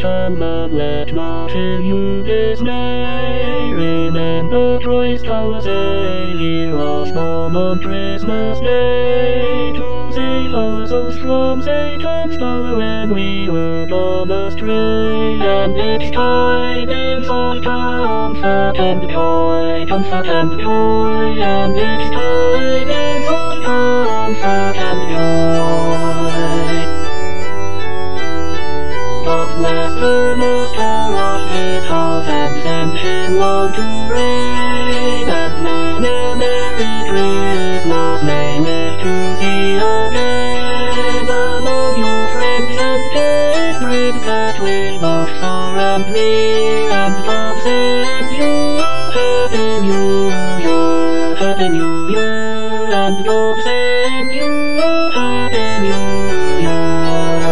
come and let not in you dismay. Remember Christ our Saviour was born on Christmas Day, to save our souls from Satan's power when we were born astray. And it's tidings of comfort and joy, comfort and joy, and it's tidings of comfort and joy. God bless the master of his house and send him on to reign, and many Merry Christmas may live to see again. Among your friends and kindred that will both far and near, and God send you a Happy New Year, Happy New Year, and God send you a Happy New Year.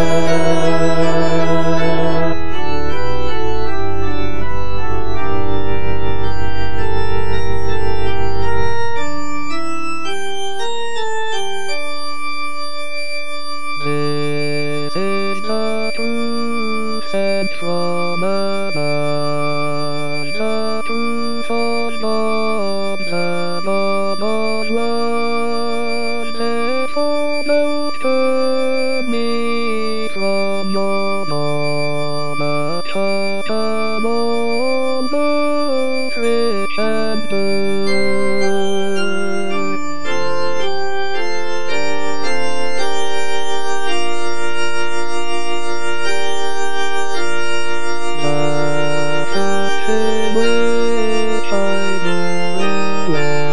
This is the truth sent from above, the truth of God, the God of love. Therefore don't turn me from your law, but taught them all, both rich and poor. The first thing which I do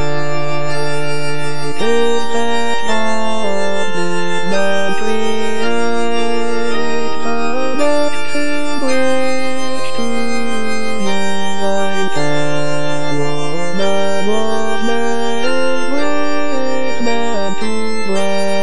relate is that God did man create. The next thing which to you I tell, woman was made with man to dwell.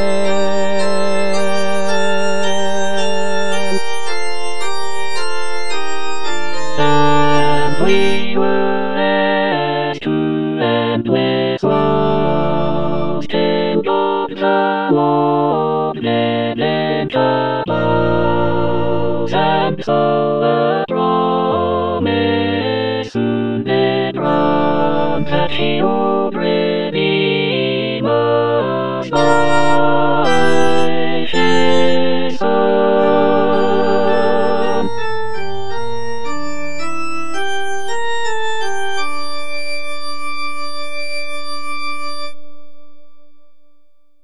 And we were as true and with lost in God the Lord, dead in troubles, and so a promise soon did run that he